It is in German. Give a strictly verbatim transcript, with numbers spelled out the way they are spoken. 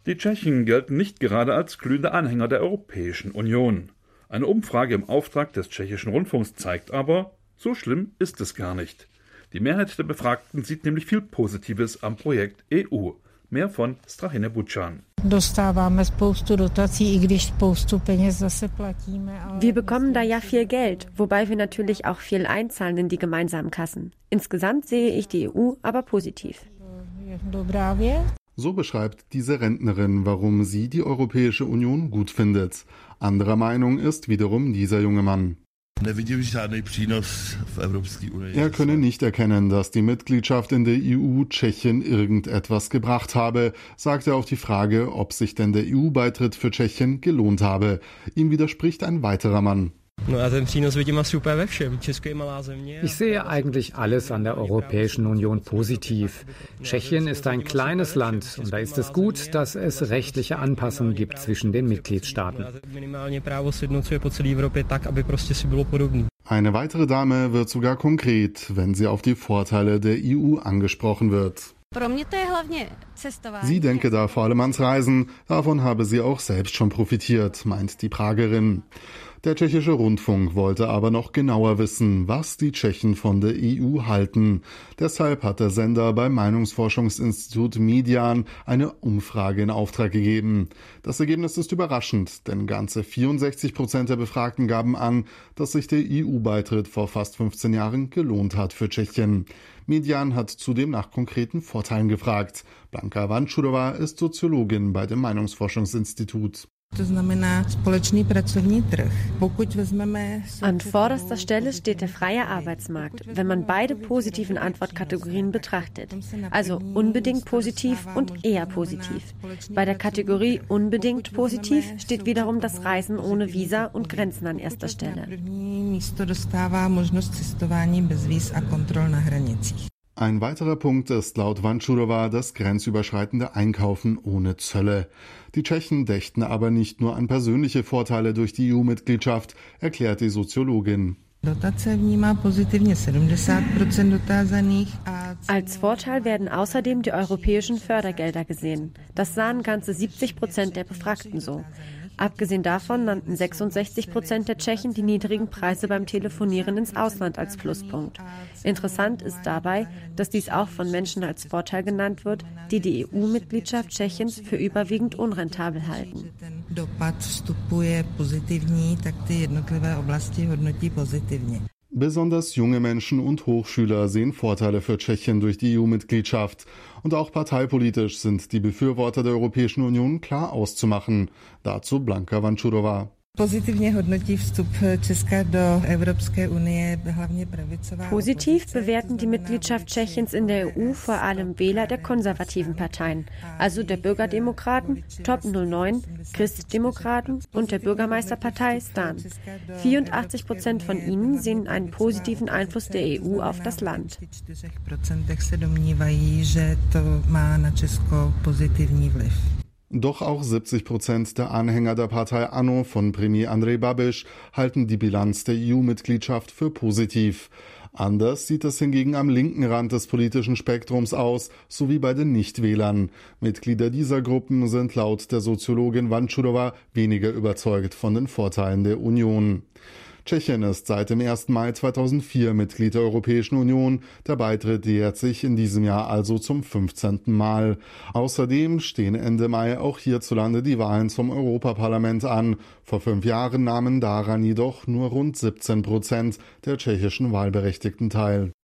Die Tschechen gelten nicht gerade als glühende Anhänger der Europäischen Union. Eine Umfrage im Auftrag des tschechischen Rundfunks zeigt aber, so schlimm ist es gar nicht. Die Mehrheit der Befragten sieht nämlich viel Positives am Projekt E U. Mehr von Strachine Bučan. Wir bekommen da ja viel Geld, wobei wir natürlich auch viel einzahlen in die gemeinsamen Kassen. Insgesamt sehe ich die E U aber positiv. So beschreibt diese Rentnerin, warum sie die Europäische Union gut findet. Anderer Meinung ist wiederum dieser junge Mann. Er könne nicht erkennen, dass die Mitgliedschaft in der E U Tschechien irgendetwas gebracht habe, sagt er auf die Frage, ob sich denn der E U-Beitritt für Tschechien gelohnt habe. Ihm widerspricht ein weiterer Mann. Ich sehe eigentlich alles an der Europäischen Union positiv. Tschechien ist ein kleines Land und da ist es gut, dass es rechtliche Anpassungen gibt zwischen den Mitgliedstaaten. Eine weitere Dame wird sogar konkret, wenn sie auf die Vorteile der E U angesprochen wird. Sie denke da vor allem ans Reisen, davon habe sie auch selbst schon profitiert, meint die Pragerin. Der tschechische Rundfunk wollte aber noch genauer wissen, was die Tschechen von der E U halten. Deshalb hat der Sender beim Meinungsforschungsinstitut Median eine Umfrage in Auftrag gegeben. Das Ergebnis ist überraschend, denn ganze vierundsechzig Prozent der Befragten gaben an, dass sich der E U-Beitritt vor fast fünfzehn Jahren gelohnt hat für Tschechien. Median hat zudem nach konkreten Vorteilen gefragt. Blanka Vančurová ist Soziologin bei dem Meinungsforschungsinstitut. An vorderster Stelle steht der freie Arbeitsmarkt, wenn man beide positiven Antwortkategorien betrachtet. Also unbedingt positiv und eher positiv. Bei der Kategorie unbedingt positiv steht wiederum das Reisen ohne Visa und Grenzen an erster Stelle. Ein weiterer Punkt ist laut Vančurová das grenzüberschreitende Einkaufen ohne Zölle. Die Tschechen dächten aber nicht nur an persönliche Vorteile durch die E U-Mitgliedschaft, erklärt die Soziologin. Als Vorteil werden außerdem die europäischen Fördergelder gesehen. Das sahen ganze siebzig Prozent der Befragten so. Abgesehen davon nannten sechsundsechzig Prozent der Tschechen die niedrigen Preise beim Telefonieren ins Ausland als Pluspunkt. Interessant ist dabei, dass dies auch von Menschen als Vorteil genannt wird, die die E U-Mitgliedschaft Tschechiens für überwiegend unrentabel halten. Besonders junge Menschen und Hochschüler sehen Vorteile für Tschechien durch die E U-Mitgliedschaft. Und auch parteipolitisch sind die Befürworter der Europäischen Union klar auszumachen. Dazu Blanka Vančurová. Positiv bewerten die Mitgliedschaft Tschechiens in der E U vor allem Wähler der konservativen Parteien, also der Bürgerdemokraten, Top null neun, Christdemokraten und der Bürgermeisterpartei Stan. vierundachtzig Prozent von ihnen sehen einen positiven Einfluss der E U auf das Land. Doch auch siebzig Prozent der Anhänger der Partei ANO von Premier Andrej Babiš halten die Bilanz der E U-Mitgliedschaft für positiv. Anders sieht es hingegen am linken Rand des politischen Spektrums aus, sowie bei den Nichtwählern. Mitglieder dieser Gruppen sind laut der Soziologin Vančurová weniger überzeugt von den Vorteilen der Union. Tschechien ist seit dem ersten Mai zweitausendvier Mitglied der Europäischen Union. Der Beitritt jährt sich in diesem Jahr also zum fünfzehnten Mal. Außerdem stehen Ende Mai auch hierzulande die Wahlen zum Europaparlament an. Vor fünf Jahren nahmen daran jedoch nur rund siebzehn Prozent der tschechischen Wahlberechtigten teil.